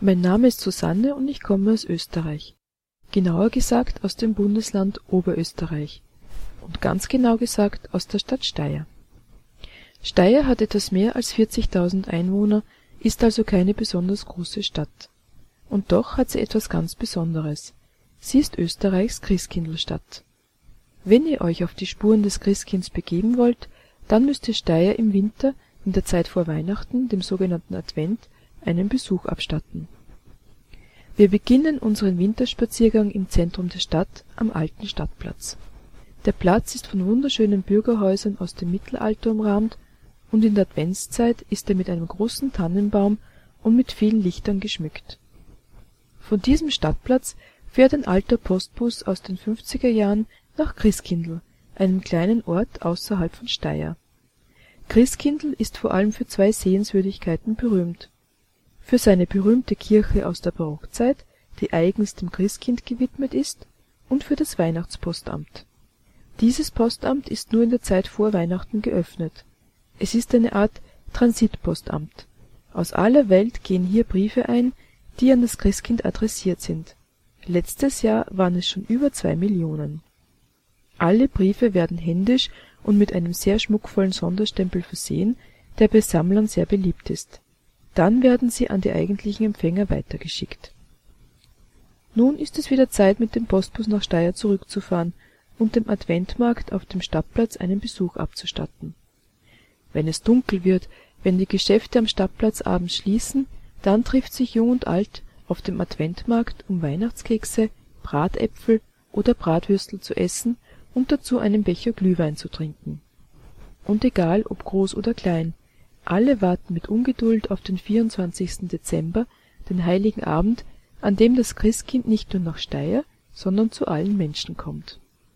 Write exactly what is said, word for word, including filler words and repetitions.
Mein Name ist Susanne und ich komme aus Österreich. Genauer gesagt aus dem Bundesland Oberösterreich und ganz genau gesagt aus der Stadt Steyr. Steyr hat etwas mehr als vierzigtausend Einwohner, ist also keine besonders große Stadt. Und doch hat sie etwas ganz Besonderes. Sie ist Österreichs Christkindlstadt. Wenn ihr euch auf die Spuren des Christkinds begeben wollt, dann müsst ihr Steyr im Winter, in der Zeit vor Weihnachten, dem sogenannten Advent, einen Besuch abstatten. Wir beginnen unseren Winterspaziergang im Zentrum der Stadt am alten Stadtplatz. Der Platz ist von wunderschönen Bürgerhäusern aus dem Mittelalter umrahmt und in der Adventszeit ist er mit einem großen Tannenbaum und mit vielen Lichtern geschmückt. Von diesem Stadtplatz fährt ein alter Postbus aus den fünfziger Jahren nach Christkindl, einem kleinen Ort außerhalb von Steyr. Christkindl ist vor allem für zwei Sehenswürdigkeiten berühmt: für seine berühmte Kirche aus der Barockzeit, die eigens dem Christkind gewidmet ist, und für das Weihnachtspostamt. Dieses Postamt ist nur in der Zeit vor Weihnachten geöffnet. Es ist eine Art Transitpostamt. Aus aller Welt gehen hier Briefe ein, die an das Christkind adressiert sind. Letztes Jahr waren es schon über zwei Millionen. Alle Briefe werden händisch und mit einem sehr schmuckvollen Sonderstempel versehen, der bei Sammlern sehr beliebt ist. Dann werden sie an die eigentlichen Empfänger weitergeschickt. Nun ist es wieder Zeit, mit dem Postbus nach Steyr zurückzufahren und dem Adventmarkt auf dem Stadtplatz einen Besuch abzustatten. Wenn es dunkel wird, wenn die Geschäfte am Stadtplatz abends schließen, dann trifft sich Jung und Alt auf dem Adventmarkt, um Weihnachtskekse, Bratäpfel oder Bratwürstel zu essen und dazu einen Becher Glühwein zu trinken. Und egal ob groß oder klein, alle warten mit Ungeduld auf den vierundzwanzigsten Dezember, den heiligen Abend, an dem das Christkind nicht nur nach Steyr, sondern zu allen Menschen kommt